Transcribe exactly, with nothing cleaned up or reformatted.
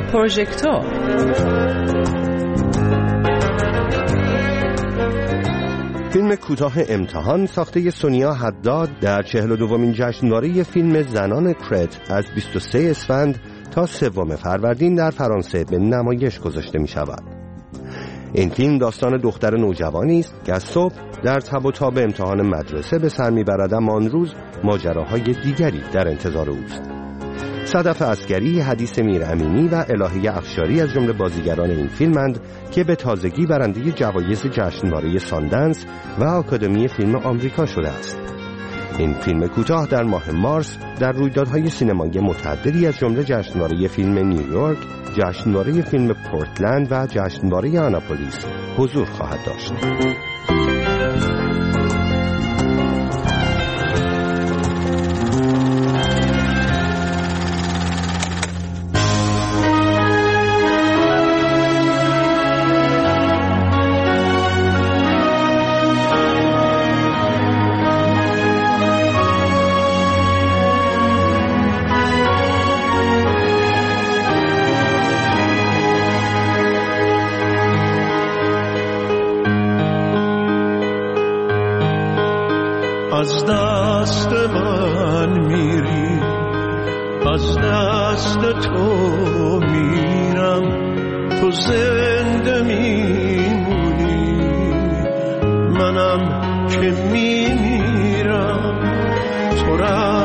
پروژکتور. فیلم کوتاه امتحان ساخته سونیا حداد در چهل و دومین جشنواره فیلم زنان کرت از بیست و سوم اسفند تا سوم فروردین در فرانسه به نمایش گذاشته می شود. این فیلم داستان دختر نوجوانی است که از صبح در تب و تاب امتحان مدرسه به سر میبرد، اما آن روز ماجراهای دیگری در انتظار اوست. صدف عسگری، حدیث میرامینی و الهه افشاری از جمله بازیگران این فیلمند که به تازگی برنده جوایز جشنواره ساندنس و آکادمی فیلم آمریکا شده است. این فیلم کوتاه در ماه مارس در رویدادهای سینمایی متعددی از جمله جشنواره فیلم نیویورک، جشنواره فیلم پورتلند و جشنواره آناپولیس حضور خواهد داشت. از دست من میری، از دست تو میرم، تو زنده میمونی، منم که میمیرم، تو را